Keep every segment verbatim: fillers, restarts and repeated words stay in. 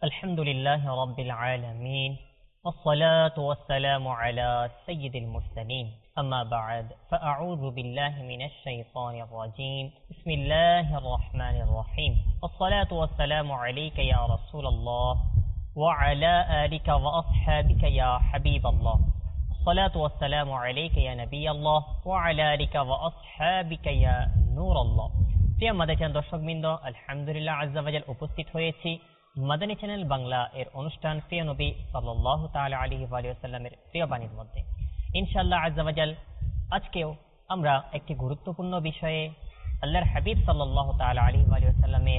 الحمد لله رب العالمين والصلاة والسلام على سيد المرسلين أما بعد فأعوذ بالله من الشيطان الرجيم بسم الله الرحمن الرحيم والصلاة والسلام عليك يا رسول الله وعلى آلك وأصحابك يا حبيب الله الصلاة والسلام عليك يا نبي الله وعلى آلك وأصحابك يا نور الله প্রিয় মাদানী চ্যানেল দর্শকবৃন্দ, আলহামদুলিল্লাহ আজ্জা ওয়া জাল উপস্থিত হয়েছি মাদানী চ্যানেল বাংলা এর অনুষ্ঠান প্রিয় নবী সাল্লাল্লাহু তাআলা আলাইহি ওয়া সাল্লামের প্রিয় বাণীর মধ্যে। ইনশাআল্লাহ আজ্জা ওয়া জাল আজকেও আমরা একটি গুরুত্বপূর্ণ বিষয়ে আল্লাহর হাবিব সাল্লাল্লাহু তাআলা আলাইহি ওয়া সাল্লামের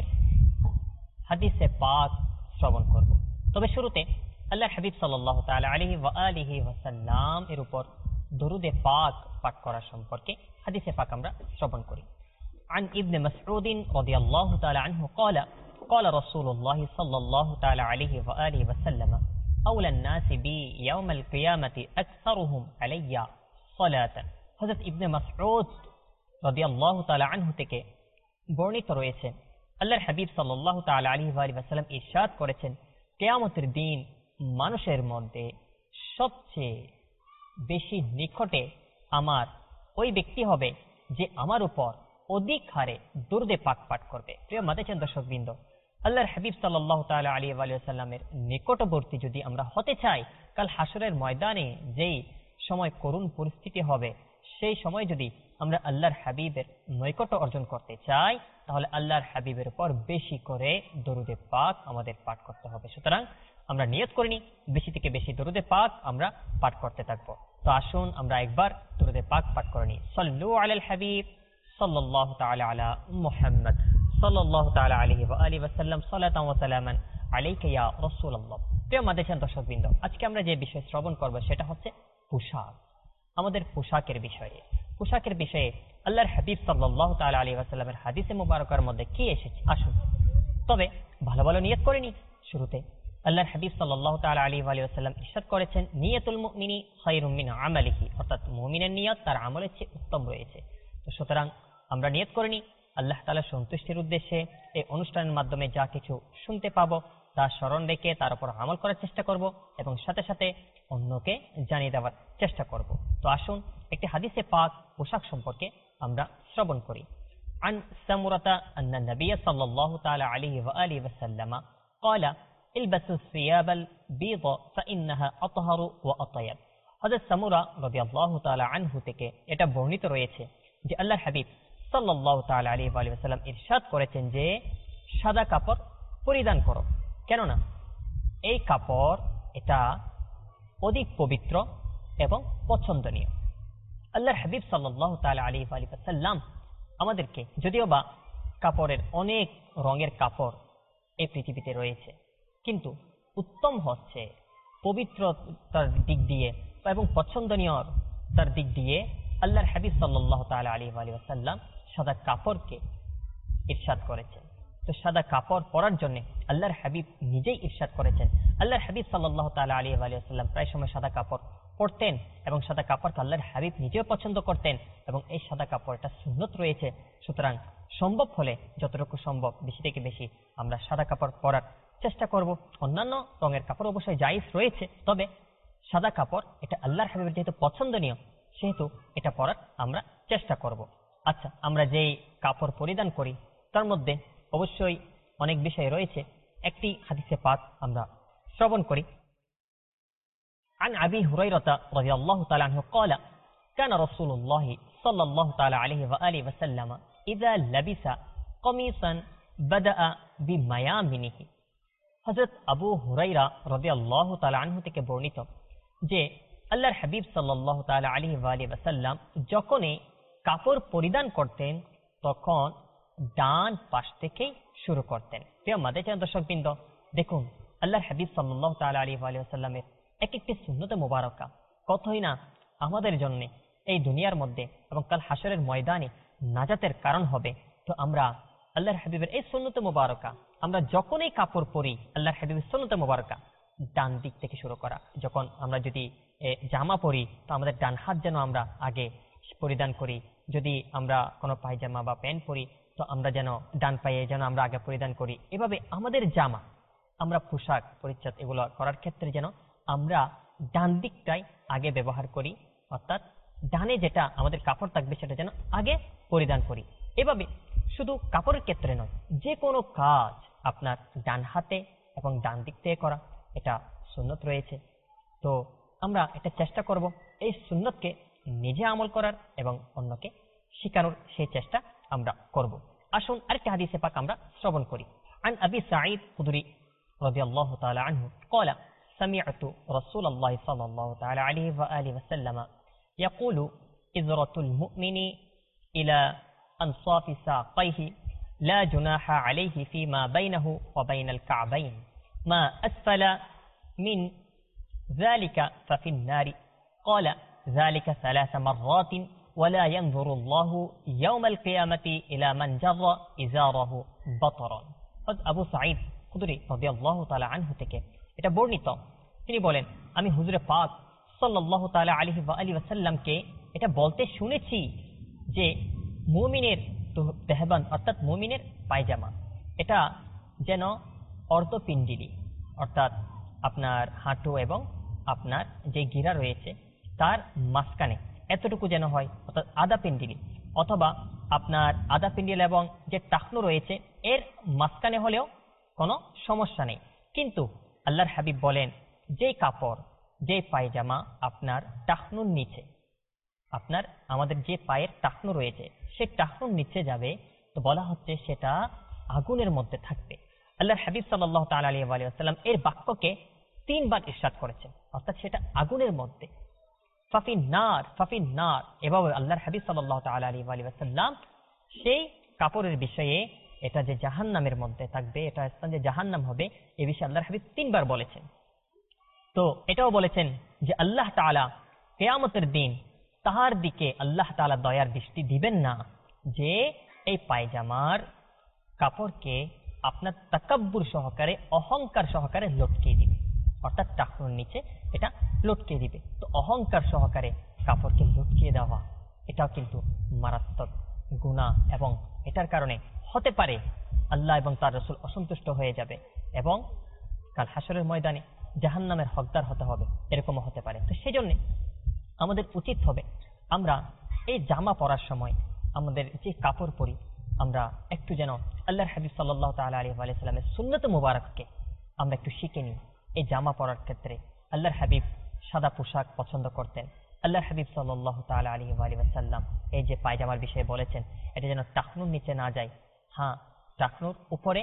হাদিসে পাক শ্রবণ করব। তবে শুরুতে আল্লাহর হাবিব সাল্লাল্লাহু তাআলা আলাইহি ওয়া আলিহি ওয়া সাল্লাম এর উপর দরুদে পাক পাঠ করা সম্পর্কে হাদিসে পাক আমরা শ্রবণ করি। عن ابن مسعود رضي الله تعالى عنه قال قال رسول الله صلى الله تعالى عليه وآله وسلم أولى الناس بي يوم القيامة أكثرهم علي صلاة حضرت ابن مسعود رضي الله تعالى عنه থেকে বর্ণিত রয়েছে আল্লাহর হাবিব সাল্লাল্লাহু তাআলা আলাইহি ওয়া সাল্লাম ইরশাদ করেছেন, কিয়ামতের দিন মানুষের মধ্যে সবচেয়ে বেশি নিকটে আমার ওই ব্যক্তি হবে যে আমার উপর অধিক হারে দুরুদে পাক পাঠ করবে। প্রিয় মাদানী দর্শকবৃন্দ, আল্লাহর হাবিব সাল্লাল্লাহু তাআলা আলাইহি ওয়া সাল্লামের নিকটবর্তী যদি আমরা হতে চাই, কাল হাসরের ময়দানে যেই সময় করুণ পরিস্থিতি হবে, সেই সময় যদি আমরা আল্লাহর হাবিবের নৈকট্য অর্জন করতে চাই, তাহলে আল্লাহর হাবিবের উপর বেশি করে দরুদে পাক আমাদের পাঠ করতে হবে। সুতরাং আমরা নিয়ত করিনি বেশি থেকে বেশি দরুদে পাক আমরা পাঠ করতে থাকবো। তো আসুন আমরা একবার দরুদে পাক পাঠ করে নিই। সাল্লু আলাল হাবিব সাল্লাল্লাহু তাআলা আলা মুহাম্মদ সাল্লাল্লাহু তাআলা আলাইহি ওয়া আলিহি ওয়া সাল্লাম সালাতান ওয়া সালামান আলাইকা ইয়া রাসূলুল্লাহ। প্রিয় মাদানী দর্শকবৃন্দ, আজকে আমরা যে বিষয় শ্রবণ করব সেটা হচ্ছে পোশাক। আমাদের পোশাকের বিষয়ে পোশাকের বিষয়ে আল্লাহর হাবিব সাল্লাল্লাহু তাআলা আলাইহি ওয়া সাল্লামের হাদিসে মুবারকার মধ্যে কি এসেছে আসুন তবে ভালো ভালো নিয়ত করে নি। শুরুতে আল্লাহর হাবিব সাল্লাল্লাহু তাআলা আলাইহি ওয়া সাল্লাম ইরশাদ করেছেন, নিয়াতুল মুমিনি খায়রুম মিন আমালিহি, অর্থাৎ মুমিনের নিয়ত তার আমলের চেয়ে উত্তম রয়েছে। তো সুতরাং আমরা নিয়ত করে নি আল্লাহ তাআলার সন্তুষ্টির উদ্দেশ্যে এই অনুষ্ঠানের মাধ্যমে যা কিছু শুনতে পাবো তা স্মরণ রেখে তার উপর আমল করার চেষ্টা করব এবং সাথে সাথে অন্যকে জানিয়ে দেওয়ার চেষ্টা করব। তো আসুন একটি হাদিসে পাক পোশাক সম্পর্কে আমরা শ্রবণ করি। আন সামুরাতা আন্না নবী সাল্লাল্লাহু তাআলা আলাইহি ওয়া আলিহি ওয়া সাল্লাম قال البسوا الثياب البيض فانها اطهر واطيب। হযরত সামুরা রাদিয়াল্লাহু তাআলা আনহু থেকে এটা বর্ণিত রয়েছে যে আল্লাহর হাবিব সাল্লাল্লাহু তাআলা আলাইহি ওয়া সাল্লাম ইরশাদ করেছেন যে সাদা কাপড় পরিধান করো, কেননা এই কাপড় এটা অধিক পবিত্র এবং পছন্দনীয়। আল্লাহর হাবিব সাল্লাল্লাহু তাআলা আলাইহি ওয়া সাল্লাম আমাদেরকে, যদিও বা কাপড়ের অনেক রঙের কাপড় এই পৃথিবীতে রয়েছে, কিন্তু উত্তম হচ্ছে পবিত্রতার দিক দিয়ে এবং পছন্দনীয়তার দিক দিয়ে আল্লাহর হাবিব সাল্লাল্লাহু তাআলা আলাইহি ওয়া সাল্লাম সাদা কাপড়কে ইরশাদ করেছেন। তো সাদা কাপড় পরার জন্য আল্লাহর হাবিব নিজেই ইরশাদ করেছেন। আল্লাহর হাবিব সাল্লাল্লাহু তাআলা আলাইহি ওয়া সাল্লাম প্রায় সময় সাদা কাপড় পরতেন এবং সাদা কাপড়কে আল্লাহর হাবিব নিজেও পছন্দ করতেন এবং এই সাদা কাপড়টা সুন্নত রয়েছে। সুতরাং সম্ভব হলে যতটুকু সম্ভব বেশি থেকে বেশি আমরা সাদা কাপড় পরার চেষ্টা করব। অন্যান্য রঙের কাপড় অবশ্যই জায়েজ রয়েছে, তবে সাদা কাপড় এটা আল্লাহর হাবিবের যেহেতু পছন্দনীয়, সেহেতু এটা পরার আমরা চেষ্টা করব। আচ্ছা, আমরা যেই কাপড় পরিধান করি তার মধ্যে অবশ্যই অনেক বিষয় রয়েছে। একটি হাদিসে পাক আমরা শ্রবণ করি। عن أبي هريرة رضي الله تعالى عنه قال كان رسول الله صلى الله تعالى عليه وآله وسلم إذا لبس قميصا بدأ بميامنه। হযরত আবু হুরায়রা রাদিয়াল্লাহু তাআলা আনহু থেকে বর্ণিত যে আল্লাহর হাবিব সাল্লাল্লাহু তাআলা আলাইহি ওয়া সাল্লাম যখনই কাপড় পরিধান করতেন তখন ডান পাশ থেকেই শুরু করতেন। প্রিয় মাদানী দর্শকবৃন্দ, দেখুন আল্লাহর হাবিব সাল্লাল্লাহু তাআলা আলাইহি ওয়া সাল্লামের এক একটি সুন্নতে মুবারকা কতই না আমাদের জন্য এই দুনিয়ার মধ্যে এবং কাল হাসরের ময়দানে নাজাতের কারণ হবে। তো আমরা আল্লাহর হাবিবের এই সুন্নতে মুবারকা আমরা যখনই কাপড় পরি, আল্লাহর হাবিবের সুন্নতে মুবারকা ডান দিক থেকে শুরু করা। যখন আমরা যদি জামা পরি তো আমাদের ডান হাত যেন আমরা আগে পরিধান করি, যদি আমরা কোনো পায়জামা বা প্যান্ট পরি তো আমরা যেন ডান পায়ে যেন আমরা আগে পরিধান করি। এভাবে আমাদের জামা আমরা পোশাক পরিচ্ছদ এগুলো করার ক্ষেত্রে যেন আমরা ডান দিকটাই আগে ব্যবহার করি, অর্থাৎ ডানে যেটা আমাদের কাপড় থাকবে সেটা যেন আগে পরিধান করি। এভাবে শুধু কাপড়ের ক্ষেত্রে নয়, যে কোনো কাজ আপনার ডান হাতে এবং ডান দিক থেকে করা, এটা সুন্নত রয়েছে। তো আমরা এটা চেষ্টা করব এই সুন্নতকে নিজে আমল করার এবং অন্যকে শেখানোর সেই চেষ্টা আমরা করব। আসুন আরেকটি হাদিসে পাক আমরা শ্রবণ করি। عن أبي سعيد الخدري رضي الله تعالى عنه قال سمعت رسول الله صلى الله تعالى عليه وآله وسلم يقول إذرة المؤمن إلى أنصاف ساقيه لا جناح عليه فيما بينه وبين الكعبين ما أسفل من ذلك ففي النار قال ذلك ثلاث مرات ولا ينظر الله يوم القيامة إلى من جر إزاره بطرا। আবু সাঈদ খুদরি রাদিয়াল্লাহু তাআলা আনহু থেকে এটা বর্ণিত, তিনি বলেন আমি হুজুরে পাক সাল্লাল্লাহু তাআলা আলাইহি ওয়া আলিহি ওয়াসাল্লামকে এটা বলতে শুনেছি যে মুমিনের দেহবান অর্থাৎ মুমিনের পায়জামা এটা যেন অর্ধপিণ্ডি, অর্থাৎ আপনার হাঁটু এবং আপনার যে গিরা রয়েছে তার মাঝখানে এতটুকু যেন হয়, অর্থাৎ আধা পিণ্ডি, অথবা আপনার আধা পিণ্ডি এবং যে টাকনু রয়েছে এর মাঝখানে হলেও কোনো সমস্যা নেই। কিন্তু আল্লাহর হাবিব বলেন যে কাপড় যে পায়জামা আপনার টাকনুর নিচে, আপনার আমাদের যে পায়ের টাকনু রয়েছে সে টাকনুর নিচে যাবে, তো বলা হচ্ছে সেটা আগুনের মধ্যে থাকবে। আল্লাহর হাবিব সাল্লাল্লাহু তাআলা আলাইহি ওয়া সাল্লাম এর বাক্যকে তিনবার ইরশাদ করেছেন, অর্থাৎ সেটা আগুনের মধ্যে। ফাফিন নার ফাফিন নার এভাবে আল্লাহর হাবিব সাল্লাল্লাহু তাআলা আলাইহি ওয়া সাল্লাম সেই কাপড়ের বিষয়ে এটা যে জাহান্নামের মধ্যে থাকবে, এটা স্থান যে জাহান্নাম হবে, এই বিষয়ে আল্লাহর হাবিব তিনবার বলেছেন। তো এটাও বলেছেন যে আল্লাহ তাআলা কিয়ামতের দিন তাহার দিকে আল্লাহ তাআলা দয়ার দৃষ্টি দিবেন না যে এই পায়জামার কাপড়কে আপনার তাকাব্বুর সহকারে অহংকার সহকারে লটকিয়ে দিবে, অর্থাৎ টাকনুর নিচে এটা লটকিয়ে দিবে। তো অহংকার সহকারে কাপড়কে লটকিয়ে দেওয়া এটাও কিন্তু মারাত্মক গুনাহ, এবং এটার কারণে হতে পারে আল্লাহ এবং তার রাসূল অসন্তুষ্ট হয়ে যাবে এবং কাল হাসরের ময়দানে জাহান্নামের হকদার হতে হবে, এরকমও হতে পারে। তো সেই জন্য আমাদের উচিত হবে আমরা এই জামা পরার সময় আমাদের যে কাপড় পরি আমরা একটু যেন আল্লাহর হাবিব সাল্লাল্লাহু তাআলা আলাইহি ওয়া সাল্লামের সুন্নত মুবারককে আমরা একটু শিখে নিই। এই জামা পরার ক্ষেত্রে আল্লাহর হাবিব সাদা পোশাক পছন্দ করতেন। আল্লাহর হাবিব সাল্লাল্লাহু তাআলা আলাইহি ওয়া সাল্লাম এই যে পায়জামার বিষয়ে বলেছেন এটা যেন টাকনুর নিচে না যায়, হ্যাঁ টাকনুর উপরে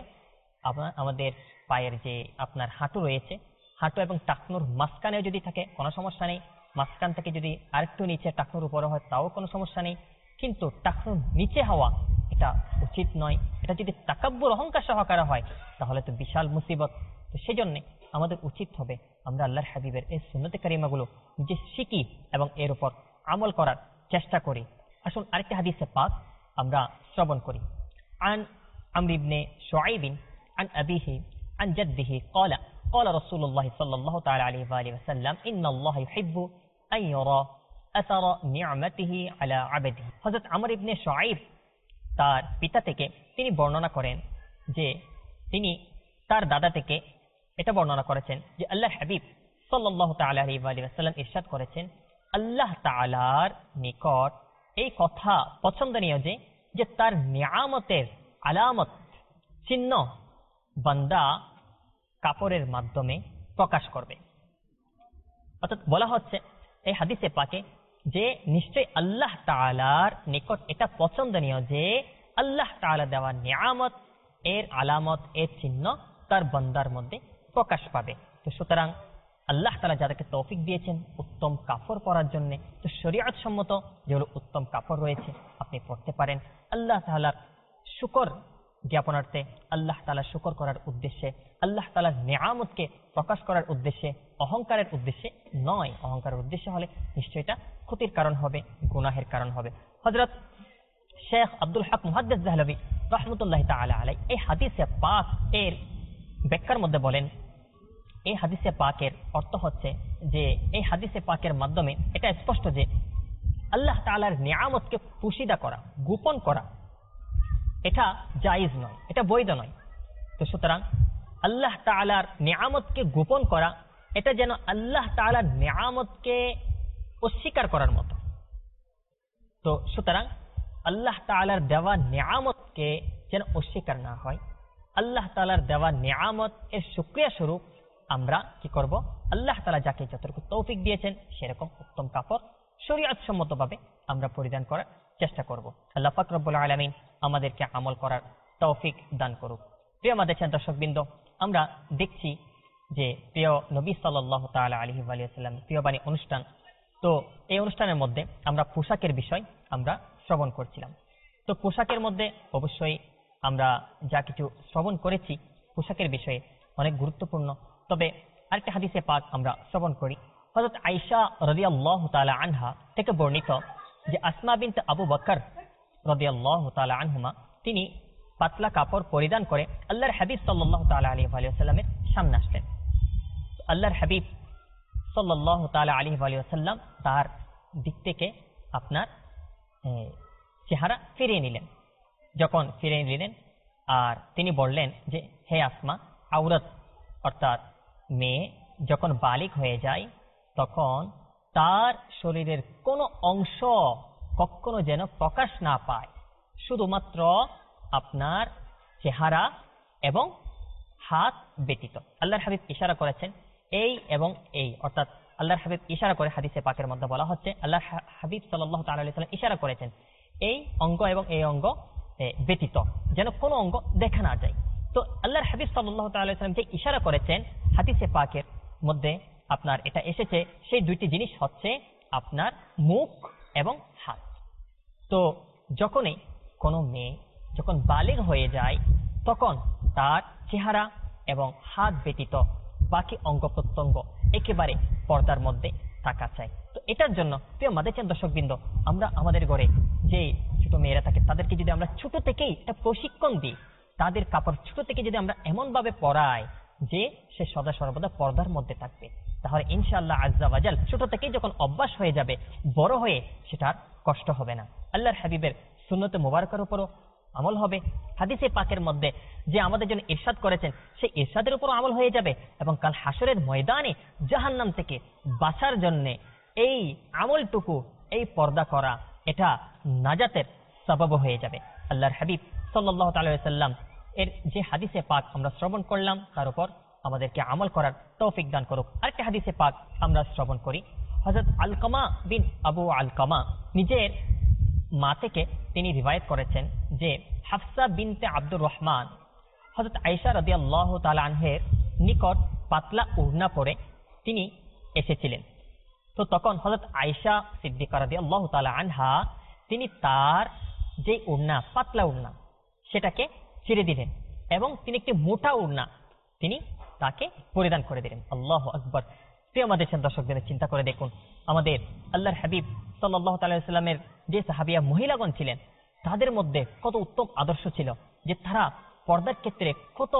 আমাদের পায়ের যে আপনার হাঁটু রয়েছে, হাঁটু এবং টাকনুর মাঝখানেও যদি থাকে কোনো সমস্যা নেই, মাঝখান থেকে যদি আরেকটু নিচে টাকনুর উপরে হয় তাও কোনো সমস্যা নেই, কিন্তু টাকনুর নিচে হওয়া এটা উচিত নয়। এটা যদি তাকাব্বুর অহংকার সহকারে হয় তাহলে তো বিশাল মুসিবত। তো সেই জন্য আমাদের উচিত হবে আমরা আল্লাহর হাবিবের এই সুন্নতে কারিমাগুলো নিজে শিখি এবং এর উপর আমল করার চেষ্টা করি। আসুন আরেকটা হাদিসে পাক আমরা শ্রবণ করি। আন আমর ইবনে শুআইব আন আবিহি আন জাদ্দিহি قال قال رسول الله صلى الله تعالى عليه واله وسلم ان الله يحب ان يرى اثر نعمته على عبده। হযরত আমর ইবনে শুআইব তার পিতা থেকে তিনি বর্ণনা করেন যে তিনি তার দাদা থেকে এটা বর্ণনা করেছেন যে আল্লাহর হাবিব সাল্লাল্লাহু তাআলা আলাইহি ওয়া সাল্লাম ইরশাদ করেছেন আল্লাহ তাআলার নিকট এই কথা পছন্দনীয় যে যে তার নিয়ামতের আলামত চিহ্ন বান্দা কাপড়ের মাধ্যমে প্রকাশ করবে। অর্থাৎ বলা হচ্ছে এই হাদিসে পাকে যে নিশ্চয় আল্লাহ তাআলার নিকট এটা পছন্দনীয় যে আল্লাহ তাআলা দেওয়া নিয়ামত এর আলামত এর চিহ্ন তার বান্দার মধ্যে প্রকাশ পাবে। তো সুতরাং আল্লাহ তাআলা যাদেরকে তৌফিক দিয়েছেন উত্তম কাপড় পরার জন্য, তো শরীয়ত সম্মত যেগুলো উত্তম কাপড় রয়েছে আপনি পরতে পারেন। আল্লাহ তাআলার শুকর জ্ঞাপনার্থে, আল্লাহ তাআলার শুকর করার উদ্দেশ্যে, আল্লাহ তাআলার নিয়ামতকে প্রকাশ করার উদ্দেশ্যে, অহংকারের উদ্দেশ্যে নয়। অহংকারের উদ্দেশ্যে হলে নিশ্চয়ই এটা ক্ষতির কারণ হবে, গুনাহের কারণ হবে। হযরত শেখ আব্দুল হক মুহাদ্দিস দেহলভী রাহমাতুল্লাহি তাআলা আলাইহি এই হাদিসে পাক এর ব্যাখ্যার মধ্যে বলেন এই হাদিসে পাকের অর্থ হচ্ছে যে এই হাদিসে পাকের মাধ্যমে এটা স্পষ্ট যে আল্লাহ তাআলার নিয়ামতকে পুশিদা করা, গোপন করা এটা জায়েজ নয়, এটা বৈধ নয়। তো সুতরাং আল্লাহ তাআলার নিয়ামতকে গোপন করা, এটা যেন আল্লাহ তাআলার নিয়ামতকে অস্বীকার করার মতো। তো সুতরাং আল্লাহ তাআলার দেওয়া নিয়ামতকে যেন অস্বীকার না হয়। আল্লাহ তাআলার দেওয়া নিয়ামত এর শুকরিয়া স্বরূপ আমরা কি করব, আল্লাহ তাআলা যাকে যতটুকু তৌফিক দিয়েছেন সেরকম উত্তম কাপড় শরীয়ত সম্মতভাবে আমরা পরিধান করার চেষ্টা করব। আল্লাহ পাক রব্বুল আলামিন আমাদেরকে আমল করার তৌফিক দান করুক। প্রিয় আমাদের দর্শকবৃন্দ, আমরা দেখছি যে প্রিয় নবী সাল্লাল্লাহু তাআলা আলাইহি ওয়া সাল্লাম প্রিয়বাণী অনুষ্ঠান, তো এই অনুষ্ঠানের মধ্যে আমরা পোশাকের বিষয় আমরা শ্রবণ করছিলাম। তো পোশাকের মধ্যে অবশ্যই আমরা যা কিছু শ্রবণ করেছি পোশাকের বিষয়ে অনেক গুরুত্বপূর্ণ। তবে আরেকটা হাদিসে পাক আমরা শ্রবণ করি, হযরত আয়েশা রাদিয়াল্লাহু তাআলা আনহা থেকে বর্ণিত যে আসমা বিনত আবু বকর রাদিয়াল্লাহু তাআলা আনহুমা তিনি পাতলা কাপড় পরিধান করে আল্লাহর হাবিব সাল্লাল্লাহু তাআলা আলাইহি ওয়া সাল্লামের সামনে আসলেন। আল্লাহর হাবিব সাল্লাল্লাহু তাআলা আলাইহি ওয়া সাল্লাম তার দিক থেকে আপনার চেহারা ফিরিয়ে নিলেন। যখন ফিরিয়ে নিলেন আর তিনি বললেন যে হে আসমা, আওরাত অর্থাৎ মেয়ে যখন বালিগ হয়ে যায় তখন তার শরীরের কোনো অংশ কখনো যেন প্রকাশ না পায়, শুধুমাত্র আপনার চেহারা এবং হাত ব্যতীত। আল্লাহর হাবিব ইশারা করেছেন এই এবং এই, অর্থাৎ আল্লাহর হাবিব ইশারা করে হাদিসে পাকের মধ্যে বলা হচ্ছে আল্লাহর হাবিব সাল্লাল্লাহু তাআলা আলাইহি ওয়াসাল্লাম ইশারা করেছেন এই অঙ্গ এবং এই অঙ্গ ব্যতীত যেন কোনো অঙ্গ দেখা না যায়। তো আল্লাহর হাবিব সাল্লাল্লাহু তাআলা আলাইহি ওয়াসাল্লাম যে ইশারা করেছেন হাদিসে পাকের মধ্যে আপনার এটা এসেছে, সেই দুইটি জিনিস হচ্ছে আপনার মুখ এবং হাত। তো যখনই কোনো মেয়ে যখন বালিগ হয়ে যায় তখন তার চেহারা এবং হাত ব্যতীত বাকি অঙ্গ প্রত্যঙ্গ একেবারে পর্দার মধ্যে থাকা চাই। তো এটার জন্য প্রিয় মাদেশের দর্শকবৃন্দ, আমরা আমাদের ঘরে যে ছোট মেয়েরা থাকে তাদেরকে যদি আমরা ছোট থেকেই একটা প্রশিক্ষণ দিই, তাদের কাপড় ছোট থেকে যদি আমরা এমন ভাবে পরাই যে সে সদা সর্বদা পর্দার মধ্যে থাকবে, তাহলে ইনশাআল্লাহ আজ্জা ওয়াজাল ছোট থেকেই যখন অভ্যাস হয়ে যাবে বড় হয়ে সেটার কষ্ট হবে না। আল্লাহর হাবিবের সুন্নতে মুবারকের উপরও আমল হবে। হাদিসে পাকের মধ্যে যে আমাদের জন্য ইরশাদ করেছেন সেই ইরশাদের উপর আমল হয়ে যাবে এবং কাল হাসরের ময়দানে জাহান্নাম থেকে বাঁচার জন্য এই আমলটুকু, এই পর্দা করা, এটা নাজাতের সবব হয়ে যাবে। আল্লাহর হাবিব সাল্লাল্লাহু তাআলা আলাইহি ওয়াসাল্লাম এর যে হাদিসে পাক আমরা শ্রবণ করলাম তার উপর আমাদেরকে আমল করার তৌফিক দান করুক। আরেকটা হাদিসে পাক আমরা শ্রবণ করি, হযরত আলকামা বিন আবু আলকামা নিজের মা থেকে তিনি রিওয়ায়াত করেছেন যে হাফসা বিনতে আব্দুর রহমান হযরত আয়েশা রাদিয়াল্লাহু তাআলা আনহার নিকট পাতলা ওড়না পরে তিনি এসেছিলেন। তো তখন হযরত আয়েশা সিদ্দিকা রাদিয়াল্লাহু তাআলা আনহা তিনি তার যে ওড়না, পাতলা ওড়না, সেটাকে ছেড়ে দিলেন এবং তিনি একটি মোটা ওড়না তিনি তাকে পরিধান করে দিলেন। আল্লাহু আকবার। প্রিয় আমাদের দর্শকদের চিন্তা করে দেখুন, আমাদের আল্লাহর হাবিব সাল্লাল্লাহু তাআলা আলাইহি ওয়াসাল্লামের যে সাহাবিয়া মহিলাগণ ছিলেন তাদের মধ্যে কত উত্তম আদর্শ ছিল, যে তারা পর্দার ক্ষেত্রে কত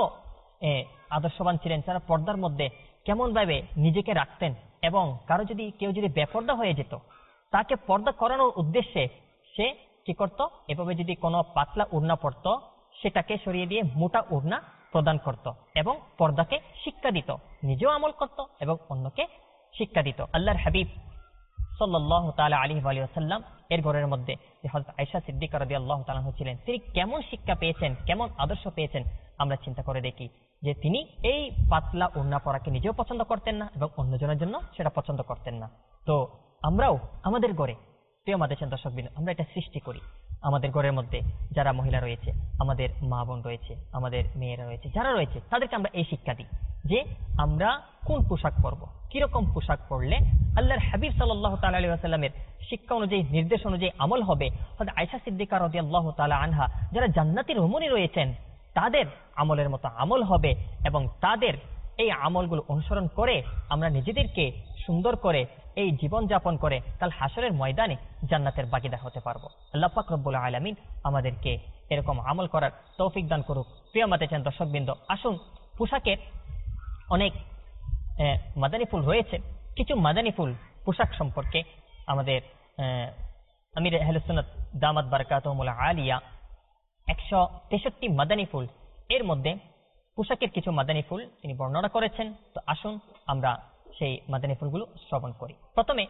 আদর্শবান ছিলেন, তারা পর্দার মধ্যে কেমন ভাবে নিজেকে রাখতেন এবং কারো যদি কেউ যদি বেপর্দা হয়ে যেত তাকে পর্দা করানোর উদ্দেশ্যে সে কি করত, এভাবে যদি কোনো পাতলা ওড়না পরত সেটাকে সরিয়ে দিয়ে মোটা ওড়না প্রদান করত এবং পর্দাকে শিক্ষা দিত, নিজেও আমল করত এবং অন্যকে শিক্ষা দিত। আল্লাহর হাবিব সাল্লাল্লাহু তাআলা আলাইহি ওয়া সাল্লাম এর ঘরের মধ্যে যে হযরত আয়েশা সিদ্দিকা রাদিয়াল্লাহু তাআলা ছিলেন, তিনি কেমন শিক্ষা পেয়েছেন, কেমন আদর্শ পেয়েছেন আমরা চিন্তা করে দেখি যে তিনি এই পাতলা ওড়না পরাকে নিজেও পছন্দ করতেন না এবং অন্যজনের জন্য সেটা পছন্দ করতেন না। তো আমরাও আমাদের ঘরে, প্রিয় আমাদের দর্শকবৃন্দ, আমরা এটা সৃষ্টি করি আমাদের ঘরের মধ্যে যারা মহিলা রয়েছে, আমাদের মা বোন রয়েছে, আমাদের মেয়েরা রয়েছে, যারা রয়েছে তাদেরকে আমরা এই শিক্ষা দিই যে আমরা কোন পোশাক পরবো, কিরকম পোশাক পরলে আল্লাহর হাবিব সাল্লাল্লাহু তাআলা আলাইহি ওয়াসাল্লামের শিক্ষা অনুযায়ী, নির্দেশ অনুযায়ী আমল হবে। হযরত আয়েশা সিদ্দিকা রাদিয়াল্লাহু তাআলা আনহা যারা জান্নাতি রমণী রয়েছেন তাদের আমলের মতো আমল হবে এবং তাদের এই আমলগুলো অনুসরণ করে আমরা নিজেদেরকে সুন্দর করে এই জীবন যাপন করে কাল হাসরের ময়দানে জান্নাতের বাগিদার হতে পারবো। আল্লাহ পাক রব্বুল আলামিন আমাদেরকে এরকম আমল করার তৌফিক দান করুক। প্রিয় আমাদের দর্শকবৃন্দ, আসুন পোশাকের অনেক মাদানী ফুল রয়েছে, কিছু মাদানী ফুল পোশাক সম্পর্কে আমাদের আমির আহলে সুন্নাত দামাত বারাকাতুহুল আলিয়া একশো তেষট্টি মাদানী ফুল, এর মধ্যে পোশাকের কিছু মাদানী ফুল তিনি বর্ণনা করেছেন। তো আসুন আমরা সেই মাদানী ফুলগুলো শ্রবণ করি। প্রথমে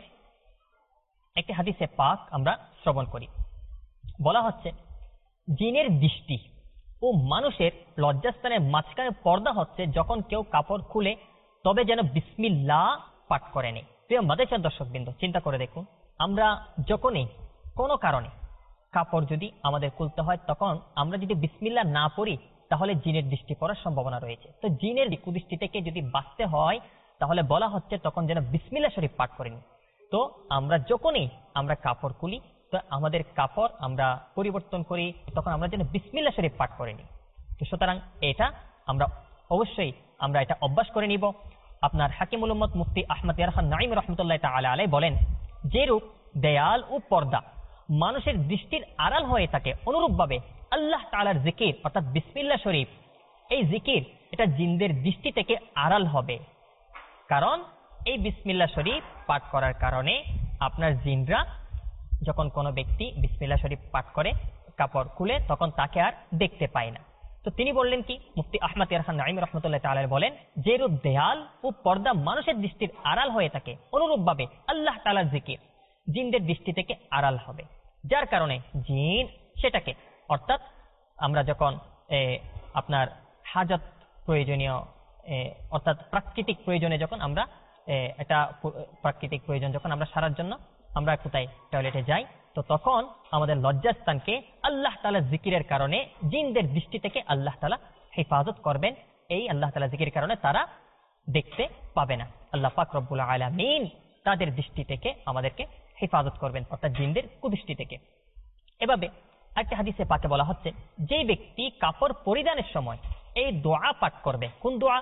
একটি হাদিসে পাক আমরা শ্রবণ করি। বলা হচ্ছে, জিনের দৃষ্টি ও মানুষের লজ্জাস্থানের মাঝখানে পর্দা হচ্ছে যখন কেউ কাপড় খুলে তবে যেন বিসমিল্লাহ পাঠ করে নেই। প্রিয় মাদ্রাসার দর্শকবৃন্দ, চিন্তা করে দেখুন, আমরা যখনই কোনো কারণে কাপড় যদি আমাদের খুলতে হয়, তখন আমরা যদি বিসমিল্লাহ না পড়ি তাহলে জিনের দৃষ্টি পড়ার সম্ভাবনা রয়েছে। তো জিনের কুদৃষ্টি থেকে যদি বাঁচতে হয় তাহলে বলা হচ্ছে তখন যেন বিসমিল্লাহ শরীফ পাঠ করিনি। তো আমরা যখনই আমরা কাপড় খুলি তো আমাদের কাপড় আমরা পরিবর্তন করি, তখন আমরা যেন বিসমিল্লাহ শরীফ পাঠ করিনি। তো সুতরাং এটা আমরা অবশ্যই আমরা এটা অভ্যাস করে নিব। আপনার হাকিমুল উম্মত মুফতি আহমদ ইয়ার খান নাঈম রাহমাতুল্লাহ তাআলা আলাইহি বলেন, যেরূপ দেয়াল ও পর্দা মানুষের দৃষ্টির আড়াল হয়ে থাকে, অনুরূপভাবে আল্লাহ তাআলার জিকির অর্থাৎ বিসমিল্লাহ শরীফ, এই জিকির এটা জিনদের দৃষ্টি থেকে আড়াল হবে। কারণ এই বিসমিল্লাহ শরীফ পাঠ করার কারণে আপনার জিনরা যখন কোনো ব্যক্তি বিসমিল্লাহ শরীফ পাঠ করে কাপড় খুলে তখন তাকে আর দেখতে পায় না। তো তিনি বললেন কি, মুফতি আহমদ ইয়ার খান নাঈম রাহমাতুল্লাহ তাআলা বলেন, যেরূপ দেয়াল ও পর্দা মানুষের দৃষ্টির আড়াল হয়ে থাকে, অনুরূপভাবে আল্লাহ তাআলার জিকির জিনদের দৃষ্টি থেকে আড়াল হবে, যার কারণে জিন সেটাকে অর্থাৎ আমরা যখন আপনার হাজত প্রয়োজনীয় অর্থাৎ প্রাকৃতিক প্রয়োজনে যখন আমরা এটা প্রাকৃতিক প্রয়োজন যখন আমরা সারার জন্য আমরা কোথায় টয়লেটে যাই, তো তখন আমাদের লজ্জাস্থানকে আল্লাহ তাআলা জিকিরের কারণে জিনদের দৃষ্টি থেকে আল্লাহ তাআলা হেফাজত করবেন। এই আল্লাহ তাআলা জিকিরের কারণে তারা দেখতে পাবে না। আল্লাহ পাক রব্বুল আলামিন তাদের দৃষ্টি থেকে আমাদেরকে হেফাজত করবেন, অর্থাৎ জিনদের কুদৃষ্টি থেকে। এভাবে একটা হাদিসে পাকে বলা হচ্ছে, যে ব্যক্তি কাপড় পরিধানের সময় এই দোয়া পাঠ করবে, কোন দোয়া?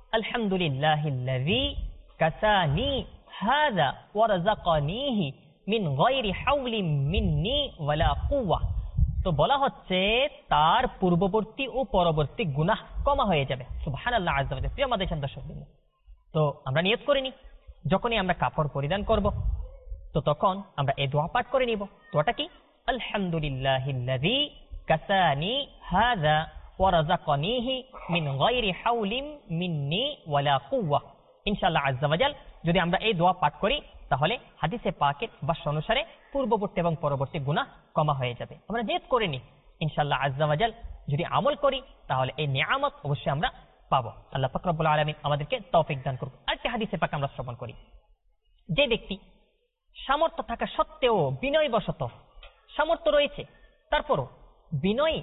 আলহামদুলিল্লাহিল্লাযী কাসানি হাযা ওয়া রাযাকানিহি মিন গায়রি হাওলিন মিন্নি ওয়ালা কুওয়া। তো বলা হচ্ছে তার পূর্ববর্তী ও পরবর্তী গুনাহ ক্ষমা হয়ে যাবে। সুবহানাল্লাহ আযজা ওয়া জাল্লা। প্রিয় মাদ্রাসার দর্শকবৃন্দ, তো আমরা নিয়ত করে নিই, যখনই আমরা কাপড় পরিধান করব তো তখন আমরা এই দোয়া পাঠ করে নিব। দোয়াটা কি? আলহামদুলিল্লাহিল্লাযী কাসানি হাযা ওয়া রাযাকানিহি মিন গায়রি হাওলিন মিন্নি ওয়ালা কুওয়া। ইনশাআল্লাহ আযজা ওয়া জাল্লা যদি আমরা এই দোয়া পাঠ করি তাহলে হাদিসে পাকের ভাষ্য অনুসারে পূর্ববর্তী এবং পরবর্তী গুনাহ ক্ষমা হয়ে যাবে। আমরা নিয়ত করে নিই, ইনশাআল্লাহ আযজা ওয়া জাল্লা যদি আমল করি তাহলে এই নিয়ামত অবশ্যই আমরা পাবো। আল্লাহ পাক রব্বুল আলামিন আমাদেরকে তৌফিক দান করুন। আরেকটি হাদিসে পাক আমরা শ্রবণ করি, যে ব্যক্তি সামর্থ্য থাকা সত্ত্বেও বিনয়বশত, সামর্থ্য রয়েছে তারপরও বিনয়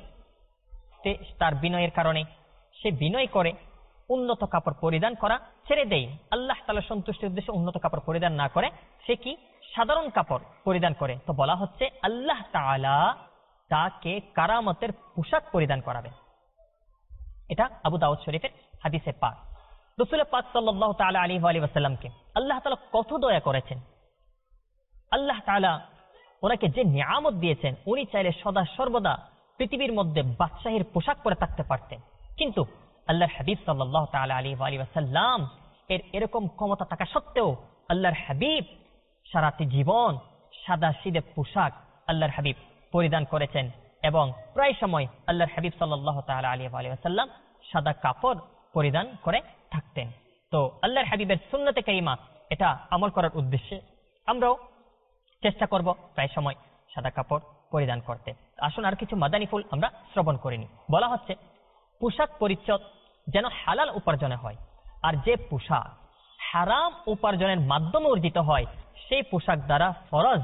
তার বিনয়ের কারণে সে বিনয় করে উন্নত কাপড় পরিধান করা ছেড়ে দেয়, আল্লাহ তাআলার সন্তুষ্টির উদ্দেশ্যে উন্নত কাপড় পরিধান না করে সে কি সাধারণ কাপড় পরিধান করে, তো বলা হচ্ছে আল্লাহ তাআলা তাকে কারামতের পোশাক পরিধান করাবে। এটা আবু দাউদ শরীফের হাদিসে পাক। রাসূল পাক সাল্লাল্লাহু তাআলা আলাইহি ওয়া আলিহি ওয়াসাল্লামকে আল্লাহ তাআলা কত দয়া করেছেন। আল্লাহ তাআলা ওনাকে যে নিয়ামত দিয়েছেন, উনি চাইলে সদা সর্বদা পৃথিবীর মধ্যে বাদশাহীর পোশাক পরে থাকতে পারতেন, কিন্তু আল্লাহর হাবিব সাল্লাল্লাহু তাআলা আলাইহি ওয়া আলিহি ওয়াসাল্লাম এর এরকম ক্ষমতা থাকা সত্ত্বেও আল্লাহর হাবিব সারাটি জীবন সাদা সিধে পোশাক আল্লাহর হাবিব পরিধান করেছেন এবং প্রায় সময় আল্লাহর হাবিব সাল্লাল্লাহু তাআলা আলাইহি ওয়া আলিহি ওয়াসাল্লাম সাদা কাপড় পরিধান করে থাকতেন। তো আল্লাহর হাবিবের সুন্নতে কারিমা এটা আমল করার উদ্দেশ্যে আমরাও চেষ্টা করব প্রায় সময় সাদা কাপড় পরিধান করতে। আসুন আর কিছু মাদানী ফুল আমরা শ্রবণ করিনি। বলা হচ্ছে পোশাক পরিচ্ছদ যেন হালাল উপার্জনে হয়, আর যে পোশাক হারাম উপার্জনের মাধ্যমে অর্জিত হয় সেই পোশাক দ্বারা ফরজ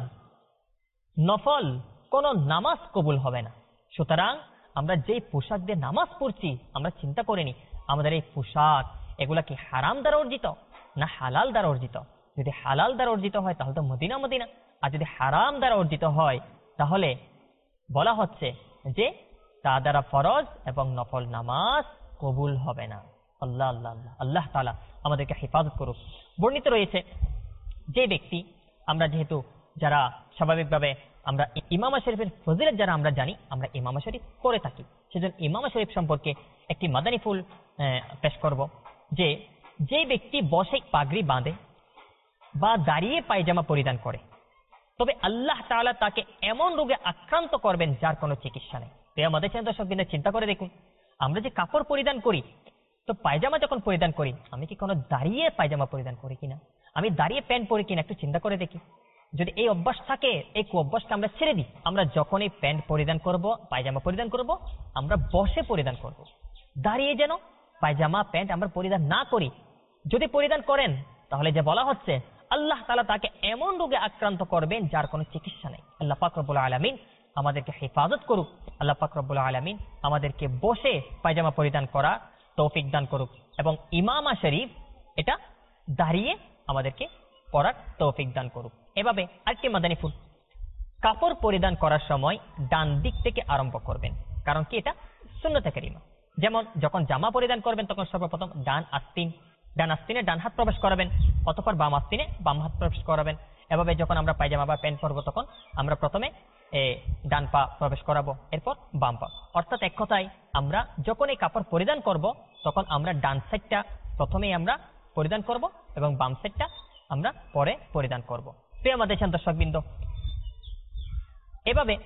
নফল কোন নামাজ কবুল হবে না। সুতরাং আমরা যেই পোশাক দিয়ে নামাজ পড়ছি আমরা চিন্তা করিনি আমাদের এই পোশাক এগুলা কি হারাম দ্বারা অর্জিত না হালাল দ্বারা অর্জিত। যদি হালাল দ্বারা অর্জিত হয় তাহলে তো মদিনা মদিনা, আর যদি হারাম দ্বারা অর্জিত হয় তাহলে বলা হচ্ছে যে তা দ্বারা ফরজ এবং নফল নামাজ কবুল হবে না। আল্লাহ আল্লাহ আল্লাহ আল্লাহ তাআলা আমাদেরকে হেফাজত করুক। বর্ণিত রয়েছে যে ব্যক্তি, আমরা যেহেতু যারা স্বাভাবিকভাবে আমরা ইমামা শরীফের ফজিলত যারা আমরা জানি, আমরা ইমামা শরীফ করে থাকি, সেজন্য ইমামা শরীফ সম্পর্কে একটি মাদানী ফুল পেশ করব। যে যে ব্যক্তি বসে পাগড়ি বাঁধে বা দাঁড়িয়ে পায়জামা পরিধান করে তবে আল্লাহ তাআলা তাকে এমন রোগে আক্রান্ত করবেন যার কোনো চিকিৎসা নেই। তো আমাদের দর্শকবৃন্দ চিন্তা করে দেখুন, আমরা যে কাপড় পরিধান করি তো পায়জামা যখন পরিধান করি, আমি কি কোনো দাঁড়িয়ে পায়জামা পরিধান করি কিনা, আমি দাঁড়িয়ে প্যান্ট পরি কিনা একটু চিন্তা করে দেখি। যদি এই অভ্যাস থাকে, এই কুঅভ্যাসটা আমরা ছেড়ে দিই। আমরা যখনই প্যান্ট পরিধান করব, পায়জামা পরিধান করব, আমরা বসে পরিধান করব। দাঁড়িয়ে যেন পায়জামা প্যান্ট আমরা পরিধান না করি। যদি পরিধান করেন তাহলে যে বলা হচ্ছে আল্লাহ তাআলা তাকে এমন রোগে আক্রান্ত করবেন যার কোনো চিকিৎসা নেই। আল্লাহ পাক রব্বুল আলামিন আমাদেরকে হেফাজত করুক। আল্লাহ পাক রব্বুল আলামিন আমাদেরকে বসে পায়জামা পরিধান করা তৌফিক দান করুক, এবং ইমামা শরীফ এটা দাঁড়িয়ে আমাদেরকে পড়ার তৌফিক দান করুক। এভাবে আরেকটি মাদানী ফুল, কাপড় পরিধান করার সময় ডান দিক থেকে আরম্ভ করবেন, কারণ কি এটা সুন্নতে কারিমা। যেমন যখন জামা পরিধান করবেন তখন সর্বপ্রথম ডান আস্তিন ডান আস্তিনে ডান হাত প্রবেশ করাবেন, অতঃপর বাম আস্তিনে বাম হাত প্রবেশ করাবেন। এভাবে যখন আমরা পায়জামা বা প্যান্ট পরবো তখন আমরা প্রথমে ডান পা প্রবেশ করাবো, এরপর বাম পা। অর্থাৎ এক কথায় আমরা যখন এই কাপড় পরিধান করব তখন আমরা ডান সাইডটা প্রথমেই আমরা পরিধান করব এবং বাম সাইডটা আমরা পরে পরিধান করব। প্রিয় আমাদের দর্শকবৃন্দ, এভাবে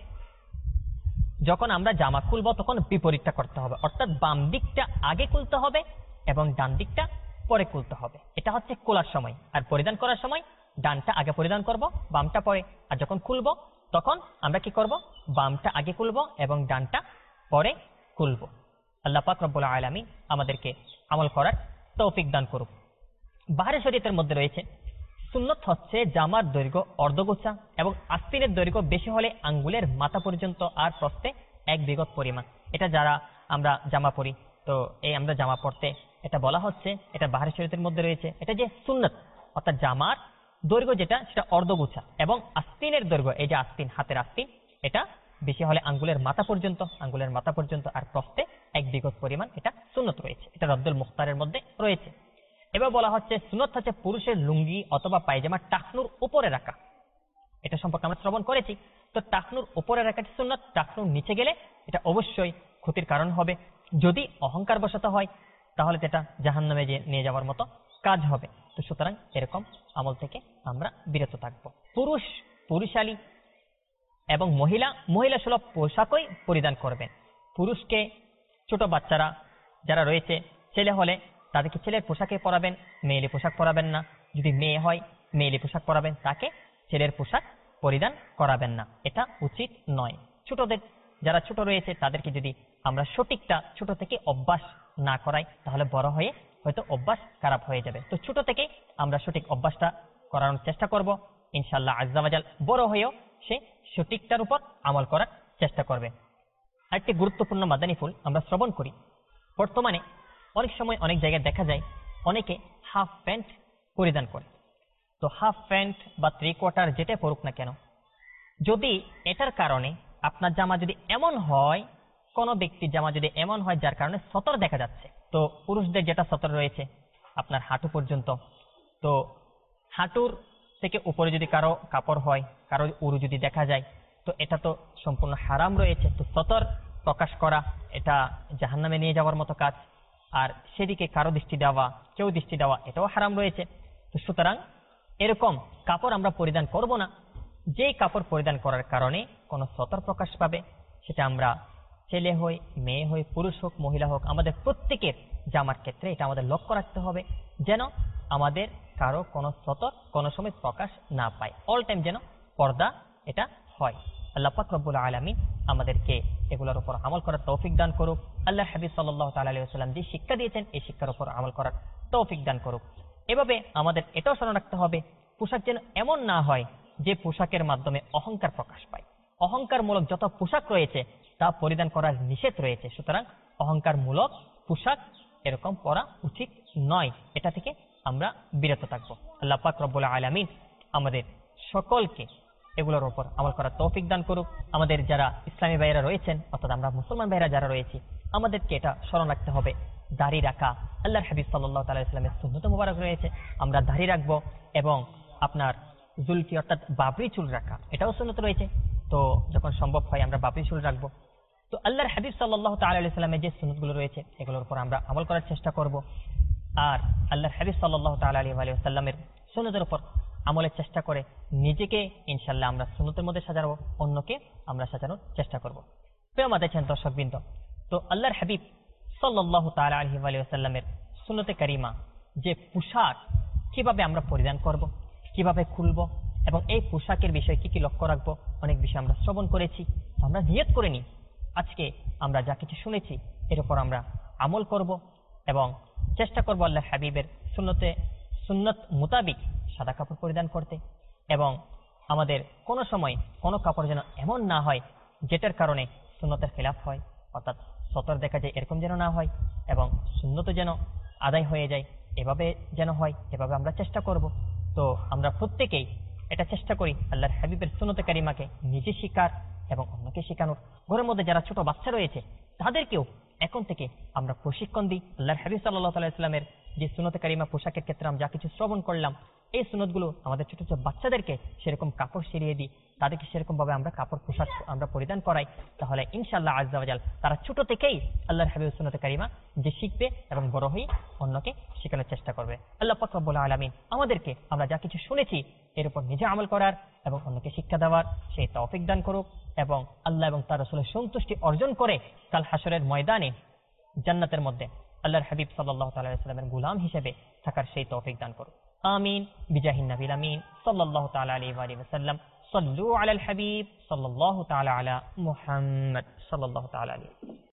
যখন আমরা জামা খুলবো তখন বিপরীতটা করতে হবে, অর্থাৎ বাম দিকটা আগে খুলতে হবে এবং ডান দিকটা পরে খুলতে হবে। এটা হচ্ছে খোলার সময়। আর পরিধান করার সময় ডানটা আগে পরিধান করব, বামটা পরে। আর যখন খুলবো তখন আমরা কি করব, বামটা আগে খুলবো এবং ডানটা পরে খুলবো। আল্লাহ পাক রব্বুল আলামিন আমাদেরকে আমল করার তৌফিক দান করুক। বাহরে শরীয়তের মধ্যে রয়েছে সুন্নত হচ্ছে জামার দৈর্ঘ্য অর্ধগোছা এবং আস্তিনের দৈর্ঘ্য বেশি হলে আঙ্গুলের মাথা পর্যন্ত আর প্রস্থে এক বিগত পরিমাণ। এটা যারা আমরা জামা পরি, তো এই আমরা জামা পরতে এটা বলা হচ্ছে, এটা বাহরে শরীয়তের মধ্যে রয়েছে। এটা যে সুন্নত, অর্থাৎ জামার দৈর্ঘ্য যেটা সেটা অর্ধগোছা এবং আস্তিনের দৈর্ঘ্য, এই যে আস্তিন হাতের আস্তিন, এটা বেশি হলে আঙ্গুলের মাথা পর্যন্ত আঙ্গুলের মাথা পর্যন্ত আর প্রস্থে এক বিগত পরিমাণ। এটা সুন্নত রয়েছে, এটা রদ্দুল মুখতারের মধ্যে রয়েছে। এবার বলা হচ্ছে সুন্নত হচ্ছে পুরুষের লুঙ্গি অথবা পায়জামা টাকনুর উপরে রাখা। এটা সম্পর্কে আমরা শ্রবণ করেছি। তো টাকনুর উপরে রাখাটি সুন্নত। টাকনুর নিচে গেলে এটা অবশ্যই ক্ষতির কারণ হবে। যদি অহংকার বশত হয় তাহলে এটা জাহান্নামে নিয়ে যাওয়ার মতো কাজ হবে। তো সুতরাং এরকম আমল থেকে আমরা বিরত থাকব। পুরুষ পুরুষালী এবং মহিলা মহিলা সুলভ পোশাকই পরিধান করবেন। পুরুষকে ছোট বাচ্চারা যারা রয়েছে, ছেলে হলে তাদেরকে ছেলের পোশাকে পরাবেন, মেয়েলি পোশাক পরাবেন না। যদি মেয়ে হয় মেয়েলি পোশাক পরাবেন, তাকে ছেলের পোশাক পরিধান করাবেন না, এটা উচিত নয়। ছোটদের যারা ছোট রয়েছে তাদেরকে যদি আমরা সঠিকটা ছোট থেকে অভ্যাস না করাই তাহলে বড় হয়ে হয়তো অভ্যাস খারাপ হয়ে যাবে। তো ছোট থেকে আমরা সঠিক অভ্যাসটা করানোর চেষ্টা করব, ইনশাআল্লাহ আজ্জা ওয়া জাল বড় হয়েও সে সঠিকটার উপর আমল করার চেষ্টা করবে। আরেকটি গুরুত্বপূর্ণ মাদানী ফুল আমরা শ্রবণ করি। বর্তমানে অনেক সময় অনেক জায়গায় দেখা যায় অনেকে হাফ প্যান্ট পরিধান করে। তো হাফ প্যান্ট বা থ্রি কোয়ার্টার যেটাই পরুক না কেন, যদি এটার কারণে আপনার জামা যদি এমন হয়, কোনো ব্যক্তির জামা যদি এমন হয় যার কারণে সতর দেখা যাচ্ছে, তো পুরুষদের যেটা সতর রয়েছে আপনার হাঁটু পর্যন্ত, তো হাঁটুর থেকে উপরে যদি কারো কাপড় হয়, কারো উরু যদি দেখা যায়, তো এটা তো সম্পূর্ণ হারাম রয়েছে। তো সতর প্রকাশ করা এটা জাহান্নামে নিয়ে যাওয়ার মতো কাজ। আর সেদিকে কারো দৃষ্টি দেওয়া, কেউ দৃষ্টি দেওয়া, এটাও হারাম রয়েছে। তো সুতরাং এরকম কাপড় আমরা পরিধান করব না। যেই কাপড় পরিধান করার কারণে কোনো সতর প্রকাশ পাবে, সেটা আমরা ছেলে হই, মেয়ে হই, পুরুষ হোক, মহিলা হোক, আমাদের প্রত্যেকের জামার ক্ষেত্রে এটা আমাদের লক্ষ্য রাখতে হবে যেন আমাদের কারো কোনো সতর কোনো সময় প্রকাশ না পায়। অল টাইম যেন পর্দা এটা হয়। আল্লাহ পাক রব্বুল আলামিন আমাদেরকে এগুলোর উপর আমল করার তৌফিক দান করুক। আল্লাহ হাবিব সাল্লাল্লাহু তাআলা আলাইহি ওয়াসাল্লাম যে শিক্ষা দিয়েছেন এই শিক্ষার উপর আমল করার তৌফিক দান করুক। এভাবে আমাদের এটাও স্মরণ রাখতে হবে পোশাক যেন এমন না হয় যে পোশাকের মাধ্যমে অহংকার প্রকাশ পায়। অহংকারমূলক যত পোশাক রয়েছে তা পরিধান করার নিষেধ রয়েছে। সুতরাং অহংকারমূলক পোশাক এরকম পরা উচিত নয়, এটা থেকে আমরা বিরত থাকবো। আল্লাহ পাক রব্বুল আলামিন আমাদের সকলকে এগুলোর উপর আমল করার তৌফিক দান করুক। আমাদের যারা ইসলামী ভাইয়েরা রয়েছেন, অর্থাৎ আমরা মুসলমান ভাইয়েরা যারা রয়েছি, আমাদেরকে এটা স্মরণ রাখতে হবে দাড়ি রাখা আল্লাহর হাবিব সাল্লাল্লাহু তাআলা আলাইহি ওয়াসাল্লামের সুন্নত মুবারক রয়েছে। আমরা দাড়ি রাখবো এবং আপনার জুলকি অর্থাৎ বাবরি চুল রাখা এটাও সুন্নত রয়েছে। তো যখন সম্ভব হয় আমরা বাবরি চুল রাখবো। তো আল্লাহর হাবিব সাল্লাল্লাহু তাআলা আলাইহি ওয়াসাল্লামের যে সুন্নতগুলো রয়েছে এগুলোর উপর আমরা আমল করার চেষ্টা করব। আর আল্লাহর হাবিব সাল্লাল্লাহু তাআলা আলাইহি ওয়াসাল্লামের সুন্নতের উপর আমলের চেষ্টা করে নিজেকে ইনশাআল্লাহ আমরা সুন্নতের মধ্যে সাজাবো, অন্যকে আমরা সাজানোর চেষ্টা করব। প্রিয় আমাদের দর্শকবৃন্দ, তো আল্লাহর হাবিব সাল্লাল্লাহু তাআলা আলাইহি ওয়া সাল্লামের সুন্নতে কারিমা যে পোশাক কিভাবে আমরা পরিধান করব, কিভাবে খুলব এবং এই পোশাকের বিষয়ে কি কি লক্ষ্য রাখবো, অনেক বিষয় আমরা শ্রবণ করেছি। আমরা নিয়ত করে নিই আজকে আমরা যা কিছু শুনেছি এর উপর আমরা আমল করব এবং চেষ্টা করব আল্লাহ হাবিবের সুন্নতে সুন্নত মোতাবিক সাদা কাপড় পরিধান করতে, এবং আমাদের কোনো সময় কোনো কাপড় যেন এমন না হয় যেটার কারণে সুন্নতের খেলাফ হয়, অর্থাৎ সতর দেখা যায় এরকম যেন না হয়, এবং সুন্নত যেন আদায় হয়ে যায় এভাবে যেন হয়, এভাবে আমরা চেষ্টা করব। তো আমরা প্রত্যেকেই এটা চেষ্টা করি আল্লাহর হাবিবের সুন্নতে কারিমাকে নিজে শিকার এবং অন্যকে শেখানোর। ঘরের মধ্যে যারা ছোট বাচ্চা রয়েছে তাদেরকেও এখন থেকে আমরা প্রশিক্ষণ দিই। আল্লাহর হাবিব সাল্লাল্লাহু আলাইহি ওয়াসাল্লামের যে সুন্নতে কারিমা পোশাকের ক্ষেত্রে আমরা যা কিছু শ্রবণ করলাম, এই সুন্নতগুলো আমাদের ছোট ছোট বাচ্চাদেরকে সেরকম কাপড় শিরিয়ে দিই, তাদেরকে সেরকম ভাবে আমরা কাপড় পোশাক আমরা পরিধান করাই, তাহলে ইনশাআল্লাহ আজ্জা ওয়া জাল তারা ছোট থেকেই আল্লাহর হাবিবের সুন্নতে কারিমা যে শিখবে এবং বড় হয়ে অন্যকে শেখানোর চেষ্টা করবে। আল্লাহ পাক রব্বুল আলামিন আমাদেরকে আমরা যা কিছু শুনেছি এর উপর নিজে আমল করার এবং অন্যকে শিক্ষা দেওয়ার সেই তৌফিক দান করুক, এবং আল্লাহ এবং তার রাসূলের সন্তুষ্টি অর্জন করে কাল হাসরের ময়দানে জান্নাতের মধ্যে আল্লাহর হাবিব সাল্লাল্লাহু তাআলা আলাইহি ওয়াসাল্লামের গোলাম হিসেবে থাকার সেই তৌফিক দান করুক। আমিন বিজাহিন নবীল আমিন সাল্লাল্লাহু তাআলা আলাইহি ওয়া সাল্লাম। সাল্লু আলাল হাবিব সাল্লাল্লাহু তাআলা আলা মুহাম্মদ সাল্লাল্লাহু তাআলা আলাইহি।